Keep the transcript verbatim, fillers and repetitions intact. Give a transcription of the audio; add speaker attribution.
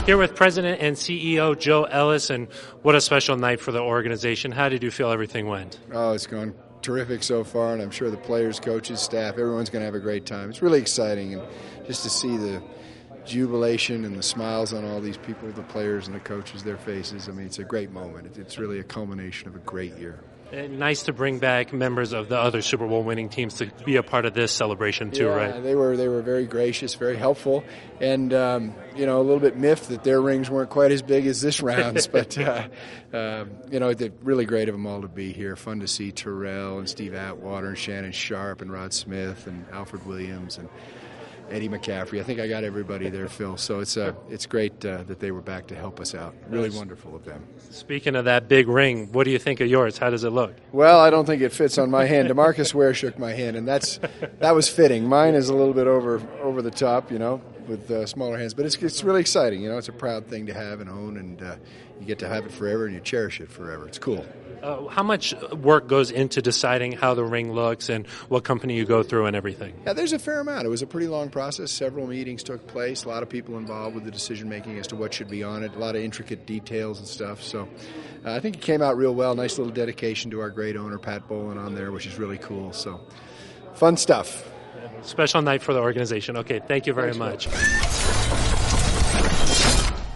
Speaker 1: Here with President and C E O Joe Ellis, and what a special night for the organization. How did you feel everything went?
Speaker 2: Oh, it's gone terrific so far, and I'm sure the players, coaches, staff, everyone's going to have a great time. It's really exciting, and just to see the jubilation and the smiles on all these people, the players and the coaches, their faces. I mean, it's a great moment. It's really a culmination of a great year.
Speaker 1: And nice to bring back members of the other Super Bowl winning teams to be a part of this celebration too,
Speaker 2: yeah,
Speaker 1: right?
Speaker 2: They were they were very gracious, very helpful, and um, you know, a little bit miffed that their rings weren't quite as big as this round's. But uh, uh, you know, it's really great of them all to be here. Fun to see Terrell and Steve Atwater and Shannon Sharp and Rod Smith and Alfred Williams and Eddie McCaffrey. I think I got everybody there, Phil. So it's uh, it's great uh, that they were back to help us out. Really wonderful of them.
Speaker 1: Speaking of that big ring, what do you think of yours? How does it look?
Speaker 2: Well, I don't think it fits on my hand. DeMarcus Ware shook my hand, and that's that was fitting. Mine is a little bit over over the top, you know, with uh, smaller hands. But it's it's really exciting. You know, it's a proud thing to have and own, and uh, you get to have it forever, and you cherish it forever. It's cool.
Speaker 1: Uh, how much work goes into deciding how the ring looks and what company you go through and everything?
Speaker 2: Yeah, there's a fair amount. It was a pretty long process. Several meetings took place. A lot of people involved with the decision making as to what should be on it. A lot of intricate details and stuff. So uh, I think it came out real well. Nice little dedication to our great owner, Pat Bolin, on there, which is really cool. So fun stuff.
Speaker 1: Special night for the organization. Okay, thank you very
Speaker 2: Thanks,
Speaker 1: much.